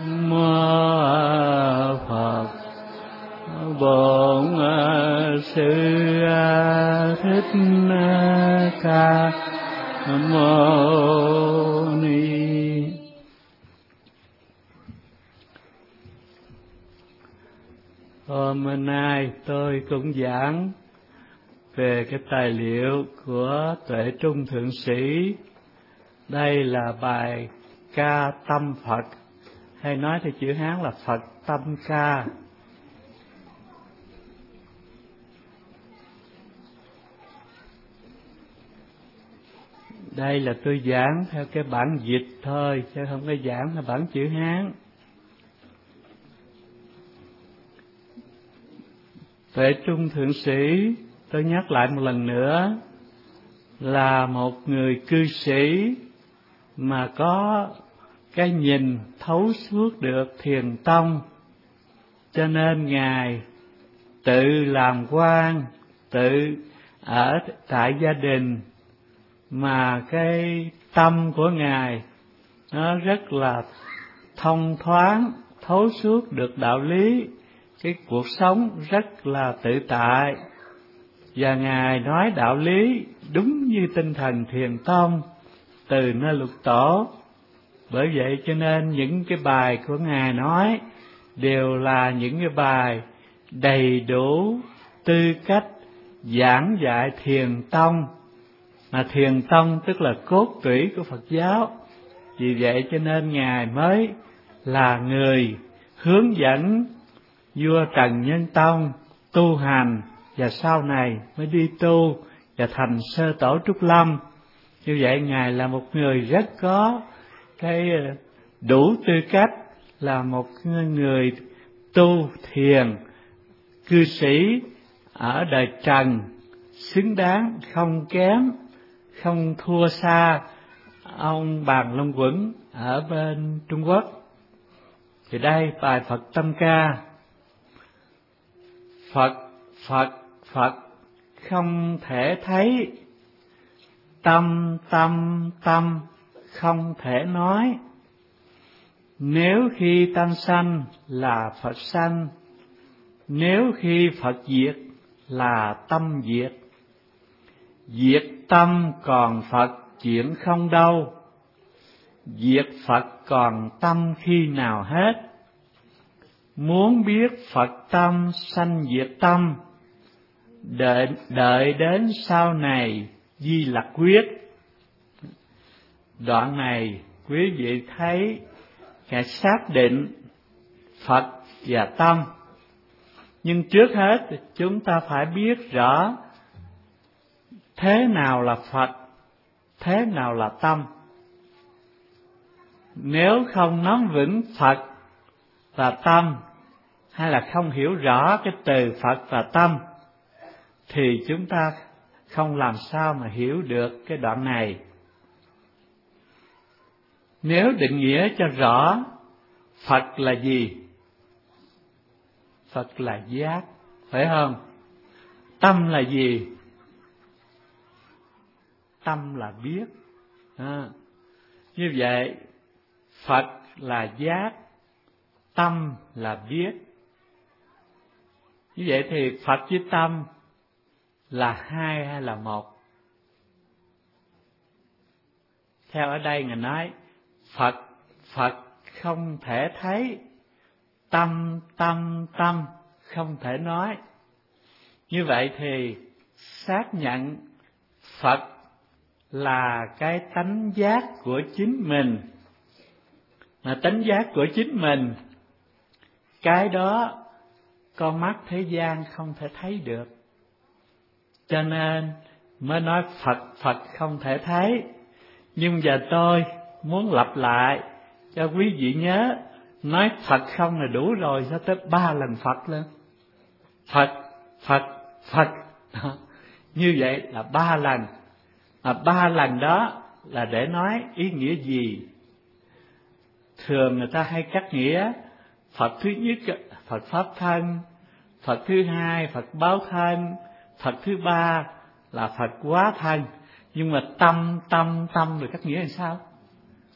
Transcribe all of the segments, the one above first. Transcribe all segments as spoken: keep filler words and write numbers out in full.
Mô Phật. Bổn Sư Thích Ca Mâu Ni. Hôm nay tôi cũng giảng về cái tài liệu của Tuệ Trung Thượng Sĩ. Đây là bài ca tâm Phật, hay nói theo chữ Hán là Phật tâm ca. Đây là tôi giảng theo cái bản dịch thôi, chứ không có giảng theo bản chữ Hán. Tuệ Trung Thượng Sĩ, tôi nhắc lại một lần nữa, là một người cư sĩ mà có cái nhìn thấu suốt được thiền tông, cho nên Ngài tự làm quan, tự ở tại gia đình, mà cái tâm của Ngài nó rất là thông thoáng, thấu suốt được đạo lý, cái cuộc sống rất là tự tại, và Ngài nói đạo lý đúng như tinh thần thiền tông từ nơi lục tổ. Bởi vậy cho nên những cái bài của Ngài nói đều là những cái bài đầy đủ tư cách giảng dạy thiền tông, mà thiền tông tức là cốt tủy của Phật giáo. Vì vậy cho nên Ngài mới là người hướng dẫn vua Trần Nhân Tông tu hành, và sau này mới đi tu và thành Sơ Tổ Trúc Lâm. Như vậy Ngài là một người rất có cái đủ tư cách là một người tu thiền cư sĩ ở đời Trần, xứng đáng, không kém, không thua xa ông Bàn Long Quẩn ở bên Trung Quốc. Thì đây bài Phật tâm ca. Phật, Phật, Phật không thể thấy, tâm, tâm, tâm không thể nói. Nếu khi tâm sanh là Phật sanh, nếu khi Phật diệt là tâm diệt. Diệt tâm còn Phật chuyện không đâu, diệt Phật còn tâm khi nào hết. Muốn biết Phật tâm sanh diệt tâm, đợi, đợi đến sau này Di Lặc quyết. Đoạn này quý vị thấy Ngài xác định Phật và tâm. Nhưng trước hết chúng ta phải biết rõ thế nào là Phật, thế nào là tâm. Nếu không nắm vững Phật và tâm, hay là không hiểu rõ cái từ Phật và tâm, thì chúng ta không làm sao mà hiểu được cái đoạn này. Nếu định nghĩa cho rõ Phật là gì? Phật là giác, phải không? Tâm là gì? Tâm là biết. À, như vậy Phật là giác, tâm là biết. Như vậy thì Phật với tâm là hai hay là một? Theo ở đây Ngài nói Phật, Phật không thể thấy, tâm, tâm, tâm không thể nói. Như vậy thì xác nhận Phật là cái tánh giác của chính mình. Mà tánh giác của chính mình, cái đó con mắt thế gian không thể thấy được. Cho nên mới nói Phật, Phật không thể thấy. Nhưng giờ tôi muốn lặp lại cho quý vị nhớ, nói Phật không là đủ rồi, sao tới ba lần Phật lên. Phật, Phật, Phật. Như vậy là ba lần. Mà ba lần đó là để nói ý nghĩa gì? Thường người ta hay cắt nghĩa Phật thứ nhất Phật Pháp Thân, Phật thứ hai Phật Báo Thân, Phật thứ ba là Phật Hóa Thân. Nhưng mà tâm, tâm, tâm rồi cắt nghĩa là sao?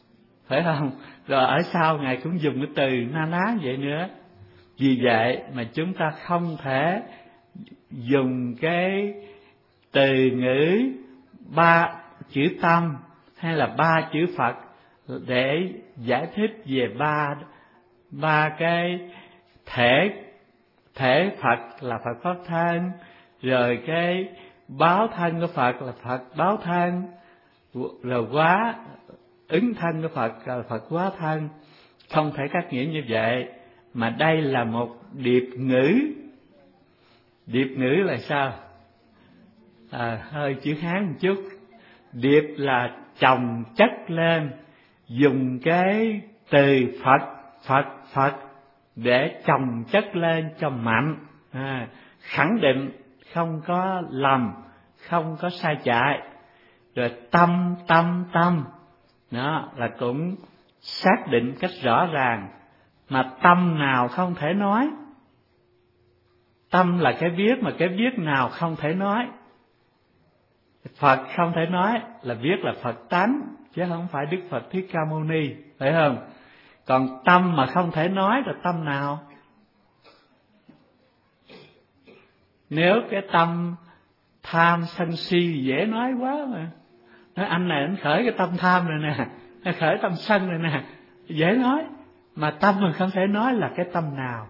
phải không? Rồi ở sau Ngài cũng dùng cái từ na ná vậy nữa. Vì vậy mà chúng ta không thể dùng cái từ ngữ ba chữ tâm hay là ba chữ Phật để giải thích về ba ba cái thể thể Phật là Phật pháp thân, rồi cái báo thân của Phật là Phật báo thân, rồi quá ứng thân của Phật là Phật quá thân. Không thể cắt nghĩa như vậy, mà đây là một điệp ngữ. Điệp ngữ là sao? À, hơi chữ Hán một chút. Điệp là chồng chất lên, dùng cái từ Phật Phật Phật để chồng chất lên cho mạnh, à, khẳng định không có lầm, không có sai chạy. Rồi tâm tâm tâm, đó là cũng xác định cách rõ ràng. Mà tâm nào không thể nói? Tâm là cái biết, mà cái biết nào không thể nói? Phật không thể nói là biết là Phật tánh, chứ không phải Đức Phật Thích Ca Mâu Ni, phải không? Còn tâm mà không thể nói là tâm nào? Nếu cái tâm tham sân si dễ nói quá mà. Nói anh này anh khởi cái tâm tham này nè, anh khởi tâm sân này nè, dễ nói. Mà tâm mình không thể nói là cái tâm nào?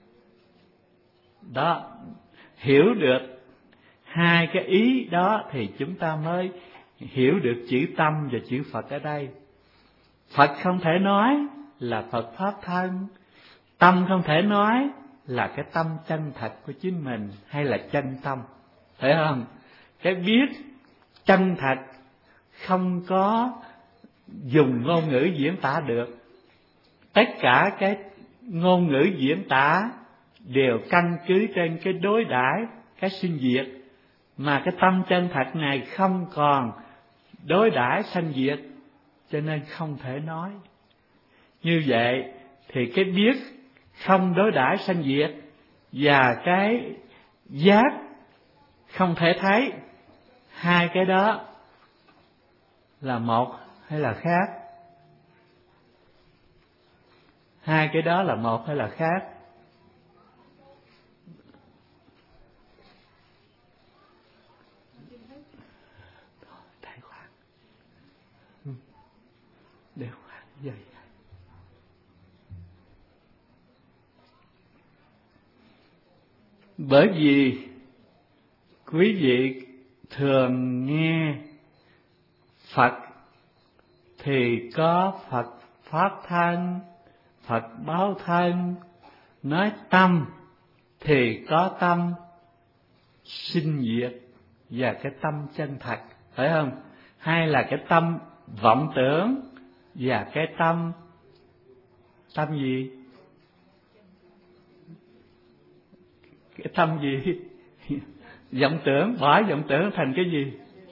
Đó, hiểu được hai cái ý đó thì chúng ta mới hiểu được chữ tâm và chữ Phật ở đây. Phật không thể nói là Phật pháp thân, tâm không thể nói là cái tâm chân thật của chính mình hay là chân tâm, phải không? Cái biết chân thật không có dùng ngôn ngữ diễn tả được. Tất cả cái ngôn ngữ diễn tả đều căn cứ trên cái đối đãi, cái sinh diệt, mà cái tâm chân thật này không còn đối đãi sanh diệt, cho nên không thể nói. Như vậy thì cái biết không đối đãi sanh diệt và cái giác không thể thấy, hai cái đó là một hay là khác? Hai cái đó là một hay là khác? Thầy khoan, để khoan vậy. Bởi vì quý vị thường nghe Phật thì có Phật pháp thân, Phật báo thân. Nói tâm thì có tâm sinh diệt và cái tâm chân thật, phải không? Hay là cái tâm vọng tưởng và cái tâm tâm gì? Cái tâm gì? Vọng tưởng, bỏ vọng tưởng thành cái gì?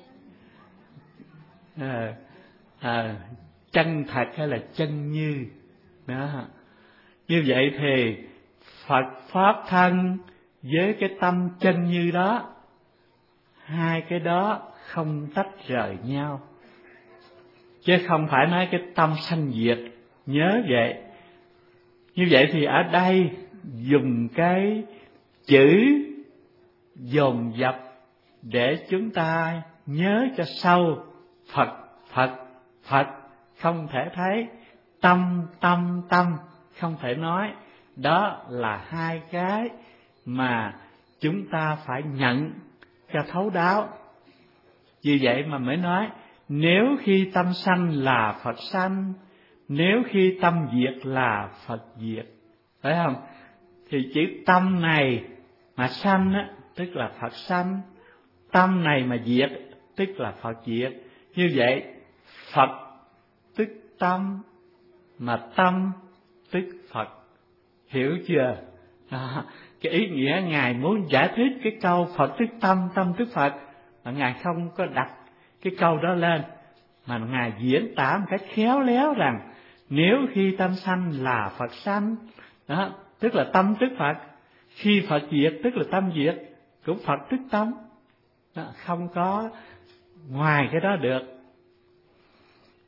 À, à, chân thật hay là chân như? Đó. Như vậy thì Phật pháp thân với cái tâm chân như đó, hai cái đó không tách rời nhau, chứ không phải nói cái tâm sanh diệt. Nhớ vậy. Như vậy thì ở đây dùng cái chữ dồn dập để chúng ta nhớ cho sâu. Phật Phật Phật không thể thấy, tâm tâm tâm không thể nói. Đó là hai cái mà chúng ta phải nhận cho thấu đáo. Vì vậy mà mới nói, nếu khi tâm sanh là Phật sanh, nếu khi tâm diệt là Phật diệt, phải không? Thì chữ tâm này mà sanh á, tức là Phật sanh. Tâm này mà diệt, tức là Phật diệt. Như vậy, Phật tức tâm, mà tâm tức Phật. Hiểu chưa? Đó. Cái ý nghĩa Ngài muốn giải thích cái câu Phật tức tâm, tâm tức Phật, mà Ngài không có đặt cái câu đó lên, mà Ngài diễn tả một cách khéo léo rằng nếu khi tâm sanh là Phật sanh, đó, tức là tâm tức Phật. Khi Phật diệt tức là tâm diệt, cũng Phật tức tâm. Đó, không có ngoài cái đó được.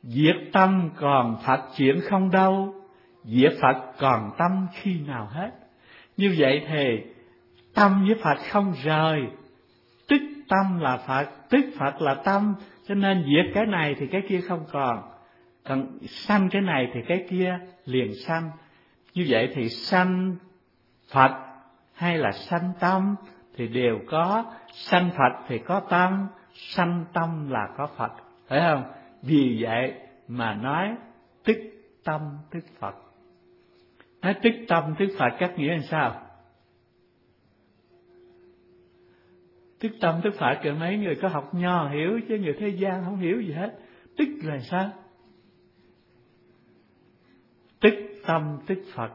Diệt tâm còn Phật chuyện không đâu, diệt Phật còn tâm khi nào hết. Như vậy thì tâm với Phật không rời, tức tâm là Phật, tức Phật là tâm, cho nên diệt cái này thì cái kia không còn, còn sanh cái này thì cái kia liền sanh. Như vậy thì sanh Phật hay là sanh tâm thì đều có, sanh Phật thì có tâm, sanh tâm là có Phật, phải không? Vì vậy mà nói tức tâm tức Phật. Nói tức tâm tức Phật các nghĩa là sao? Tức tâm tức Phật rồi mấy người có học nho hiểu, chứ người thế gian không hiểu gì hết. Tức là sao? Tức tâm tức Phật.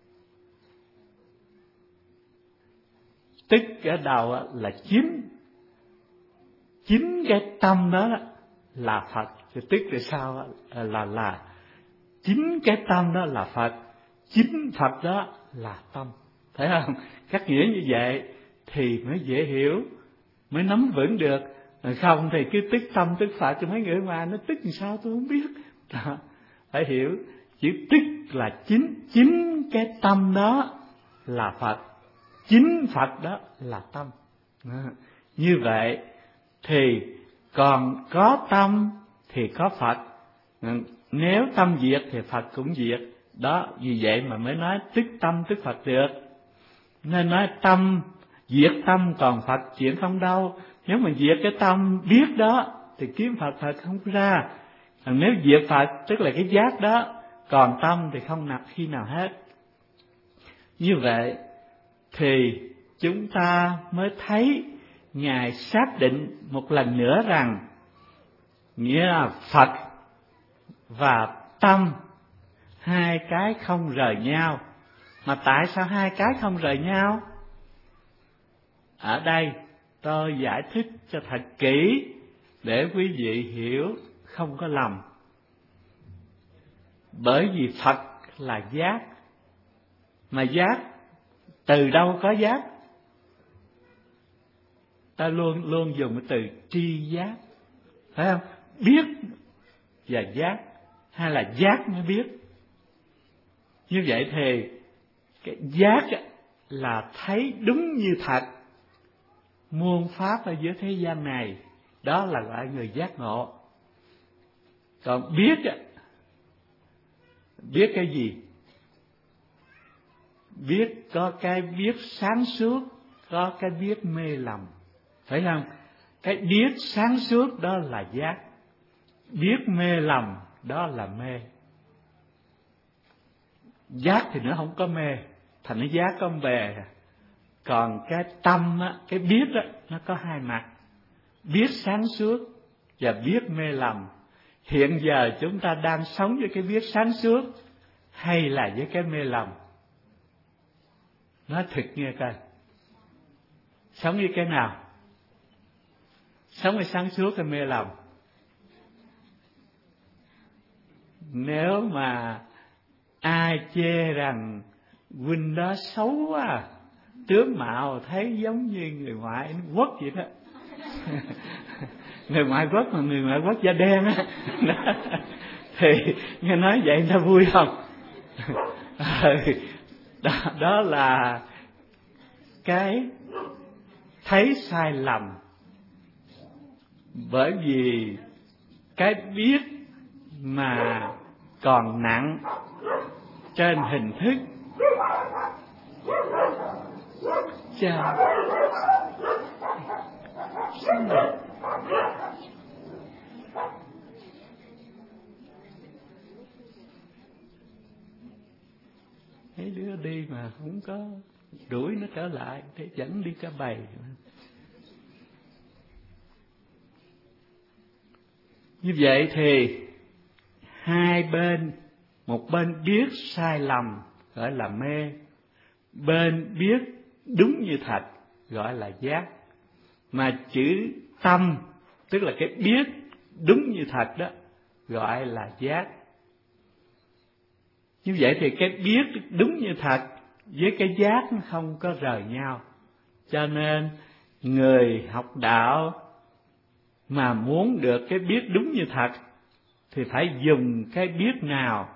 Tức ở đầu là chính, chính cái tâm đó là Phật. Thì tức là sao? Là là chính cái tâm đó là Phật, chính Phật đó là tâm, thấy không? Các nghĩa như vậy thì mới dễ hiểu, mới nắm vững được. Không thì cứ tức tâm tức Phật cho mấy người ngoài nó tức làm sao tôi không biết. Đó, phải hiểu chữ tức là chính, chính cái tâm đó là Phật, chính Phật đó là tâm. Đó. Như vậy thì còn có tâm thì có Phật, nếu tâm diệt thì Phật cũng diệt. Đó, vì vậy mà mới nói tức tâm tức Phật được. Nên nói tâm diệt tâm còn Phật chuyện không đâu. Nếu mà diệt cái tâm biết đó thì kiếm Phật Phật không ra. Còn nếu diệt Phật tức là cái giác đó, còn tâm thì không nạp khi nào hết. Như vậy thì chúng ta mới thấy Ngài xác định một lần nữa rằng nghĩa là Phật và tâm hai cái không rời nhau. Mà tại sao hai cái không rời nhau? Ở đây tôi giải thích cho thật kỹ để quý vị hiểu không có lầm. Bởi vì Phật là giác, mà giác từ đâu có giác? Ta luôn luôn dùng cái từ tri giác, phải không? Biết và giác, hay là giác mới biết. Như vậy thì cái giác là thấy đúng như thật muôn pháp ở giữa thế gian này, đó là gọi người giác ngộ. Còn biết biết cái gì? Biết có cái biết sáng suốt, có cái biết mê lầm, phải không? Cái biết sáng suốt đó là giác, biết mê lầm đó là mê. Giác thì nó không có mê, thành nó giác có bề. Còn cái tâm á, cái biết á, nó có hai mặt, biết sáng suốt và biết mê lầm. Hiện giờ chúng ta đang sống với cái biết sáng suốt hay là với cái mê lầm? Nói thật nghe coi, sống với cái nào? Sống với sáng suốt hay mê lầm? Nếu mà ai chê rằng huynh đó xấu quá, tướng mạo thấy giống như người ngoại quốc vậy đó. Người ngoại quốc mà người ngoại quốc da đen á, thì nghe nói vậy người ta vui không? đó, đó là cái thấy sai lầm. Bởi vì cái biết mà còn nặng trên hình thức. Chào. Sao vậy? Mấy đứa đi mà không có đuổi nó trở lại để dẫn đi cả bầy. Như vậy thì hai bên, một bên biết sai lầm gọi là mê, bên biết đúng như thật gọi là giác. Mà chữ tâm tức là cái biết đúng như thật đó gọi là giác. Như vậy thì cái biết đúng như thật với cái giác nó không có rời nhau. Cho nên người học đạo mà muốn được cái biết đúng như thật thì phải dùng cái biết nào